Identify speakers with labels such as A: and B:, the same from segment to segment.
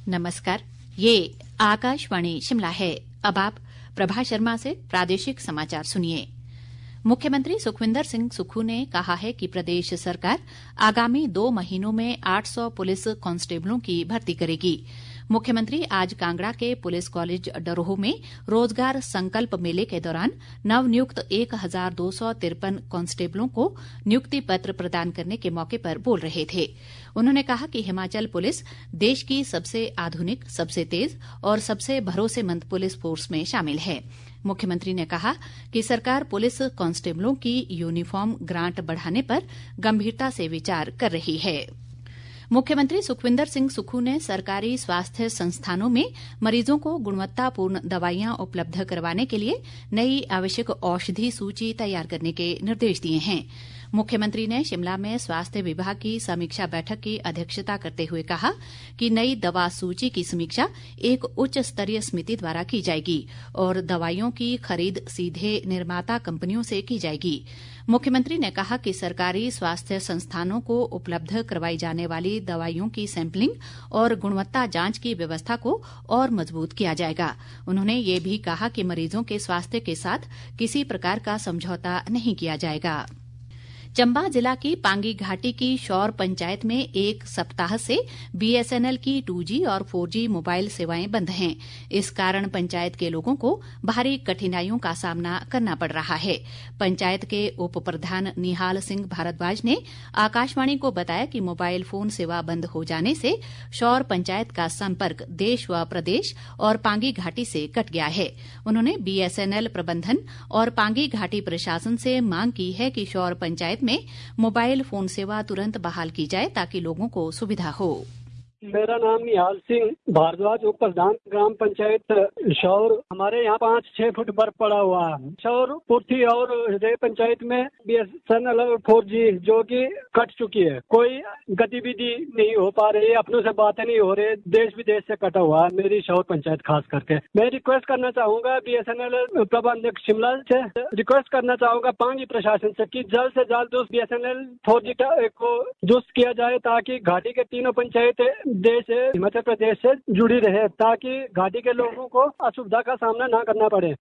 A: नमस्कार, ये आकाशवाणी शिमला है। अब आप प्रभा शर्मा से प्रादेशिक समाचार सुनिए। मुख्यमंत्री सुखविंदर सिंह सुक्खू ने कहा है कि प्रदेश सरकार आगामी 2 महीनों में 800 पुलिस कांस्टेबलों की भर्ती करेगी। मुख्यमंत्री आज कांगड़ा के पुलिस कॉलेज डरोह में रोजगार संकल्प मेले के दौरान नवनियुक्त 1253 कांस्टेबलों को नियुक्ति पत्र प्रदान करने के मौके पर बोल रहे थे। उन्होंने कहा कि हिमाचल पुलिस देश की सबसे आधुनिक, सबसे तेज और सबसे भरोसेमंद पुलिस फोर्स में शामिल है। मुख्यमंत्री ने कहा कि सरकार पुलिस कांस्टेबलों की यूनिफॉर्म ग्रांट बढ़ाने पर गंभीरता से विचार कर रही है। मुख्यमंत्री सुखविंदर सिंह सुक्खू ने सरकारी स्वास्थ्य संस्थानों में मरीजों को गुणवत्तापूर्ण दवाइयां उपलब्ध करवाने के लिए नई आवश्यक औषधि सूची तैयार करने के निर्देश दिए हैं। मुख्यमंत्री ने शिमला में स्वास्थ्य विभाग की समीक्षा बैठक की अध्यक्षता करते हुए कहा कि नई दवा सूची की समीक्षा एक उच्च स्तरीय समिति द्वारा की जाएगी और दवाइयों की खरीद सीधे निर्माता कंपनियों से की जाएगी। मुख्यमंत्री ने कहा कि सरकारी स्वास्थ्य संस्थानों को उपलब्ध करवाई जाने वाली दवाइयों की सैंपलिंग और गुणवत्ता जांच की व्यवस्था को और मजबूत किया जाएगा। उन्होंने ये भी कहा कि मरीजों के स्वास्थ्य के साथ किसी प्रकार का समझौता नहीं किया जाएगा। चंबा जिला की पांगी घाटी की शौर पंचायत में एक सप्ताह से बीएसएनएल की 2G और 4G मोबाइल सेवाएं बंद हैं। इस कारण पंचायत के लोगों को भारी कठिनाइयों का सामना करना पड़ रहा है। पंचायत के उप प्रधान निहाल सिंह भारद्वाज ने आकाशवाणी को बताया कि मोबाइल फोन सेवा बंद हो जाने से शौर पंचायत का संपर्क देश व प्रदेश और पांगी घाटी से कट गया है। उन्होंने बीएसएनएल प्रबंधन और पांगी घाटी प्रशासन से मांग की है कि शौर पंचायत में मोबाइल फोन सेवा तुरंत बहाल की जाए ताकि लोगों को सुविधा हो।
B: मेरा नाम निहाल सिंह भारद्वाज, उप प्रधान ग्राम पंचायत शौर। हमारे यहाँ 5-6 फुट बर्फ पड़ा हुआ है। शौर, पुर्थी और हृदय पंचायत में बीएसएनएल और 4G जो कि कट चुकी है। कोई गतिविधि नहीं हो पा रही है, अपनों से बातें नहीं हो रही, देश विदेश से कटा हुआ है मेरी शौर पंचायत खास करके। मैं रिक्वेस्ट करना चाहूंगा बीएसएनएल प्रबंधक शिमला से, रिक्वेस्ट करना चाहूंगा पांगी प्रशासन से कि जल्द से जल्द उस बीएसएनएल 4G को दुरुस्त किया जाए ताकि घाटी के तीनों पंचायतें देश हिमाचल प्रदेश से जुड़ी रहे, ताकि घाटी के लोगों को असुविधा का सामना न करना पड़े।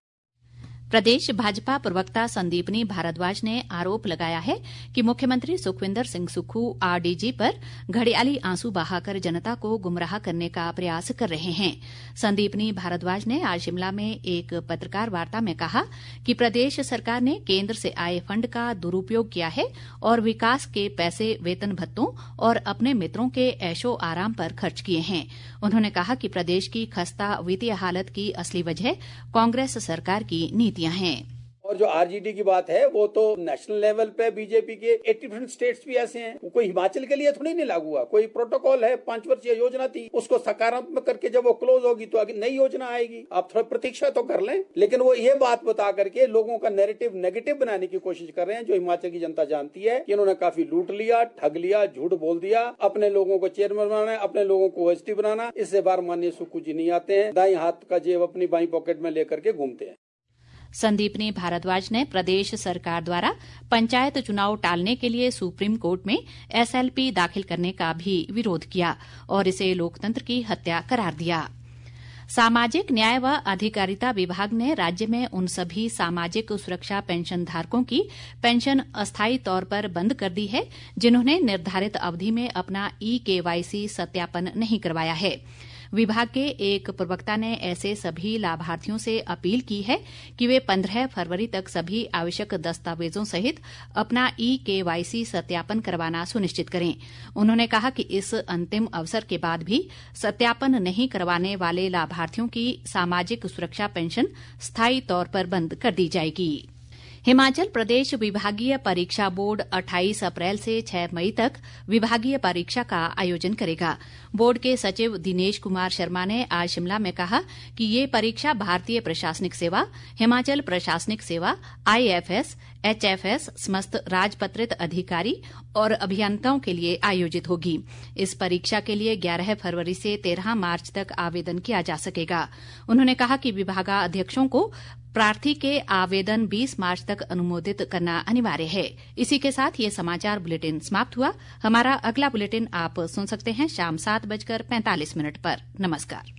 A: प्रदेश भाजपा प्रवक्ता संदीपनी भारद्वाज ने आरोप लगाया है कि मुख्यमंत्री सुखविंदर सिंह सुक्खू आरडीजी पर घड़ियाली आंसू बहाकर जनता को गुमराह करने का प्रयास कर रहे हैं। संदीपनी भारद्वाज ने आज शिमला में एक पत्रकार वार्ता में कहा कि प्रदेश सरकार ने केंद्र से आए फंड का दुरुपयोग किया है और विकास के पैसे वेतन भत्तों और अपने मित्रों के ऐशो आराम पर खर्च किए हैं। उन्होंने कहा कि प्रदेश की खस्ता वित्तीय हालत की असली वजह कांग्रेस सरकार की नीतियां हैं।
C: और जो आरजीडी की बात है वो तो नेशनल लेवल पे बीजेपी के 80% स्टेट्स भी ऐसे हैं। कोई हिमाचल के लिए थोड़ी नहीं लागू हुआ। कोई प्रोटोकॉल है, 5 वर्षीय योजना थी, उसको सकारात्मक करके जब वो क्लोज होगी तो आगे नई योजना आएगी। आप थोड़ा प्रतीक्षा तो कर लें, लेकिन वो ये बात बता करके लोगों का नैरेटिव नेगेटिव बनाने की कोशिश कर रहे हैं। जो हिमाचल की जनता जानती है कि इन्होंने काफी लूट लिया, ठग लिया, झूठ बोल दिया, अपने लोगों को चेयरमैन बनाना है, अपने लोगों को ओएसडी बनाना। इससे बार माननीय सुक्खू जी नहीं आते हैं, दाईं हाथ का जेब अपनी बाईं पॉकेट में लेकर के घूमते हैं।
A: संदीपनी भारद्वाज ने प्रदेश सरकार द्वारा पंचायत चुनाव टालने के लिए सुप्रीम कोर्ट में एसएलपी दाखिल करने का भी विरोध किया और इसे लोकतंत्र की हत्या करार दिया। सामाजिक न्याय व अधिकारिता विभाग ने राज्य में उन सभी सामाजिक सुरक्षा पेंशन धारकों की पेंशन अस्थायी तौर पर बंद कर दी है जिन्होंने निर्धारित अवधि में अपना eKYC सत्यापन नहीं करवाया है। विभाग के एक प्रवक्ता ने ऐसे सभी लाभार्थियों से अपील की है कि वे 15 फरवरी तक सभी आवश्यक दस्तावेजों सहित अपना eKYC सत्यापन करवाना सुनिश्चित करें। उन्होंने कहा कि इस अंतिम अवसर के बाद भी सत्यापन नहीं करवाने वाले लाभार्थियों की सामाजिक सुरक्षा पेंशन स्थायी तौर पर बंद कर दी जाएगी। हिमाचल प्रदेश विभागीय परीक्षा बोर्ड 28 अप्रैल से 6 मई तक विभागीय परीक्षा का आयोजन करेगा। बोर्ड के सचिव दिनेश कुमार शर्मा ने आज शिमला में कहा कि ये परीक्षा भारतीय प्रशासनिक सेवा, हिमाचल प्रशासनिक सेवा, IFS, HFS, समस्त राजपत्रित अधिकारी और अभियंताओं के लिए आयोजित होगी। इस परीक्षा के लिए 11 फरवरी से 13 मार्च तक आवेदन किया जा सकेगा। उन्होंने कहा कि विभागाध्यक्षों को प्रार्थी के आवेदन 20 मार्च तक अनुमोदित करना अनिवार्य है। इसी के साथ ये समाचार बुलेटिन समाप्त हुआ। हमारा अगला बुलेटिन आप सुन सकते हैं शाम 7:45 पर। नमस्कार।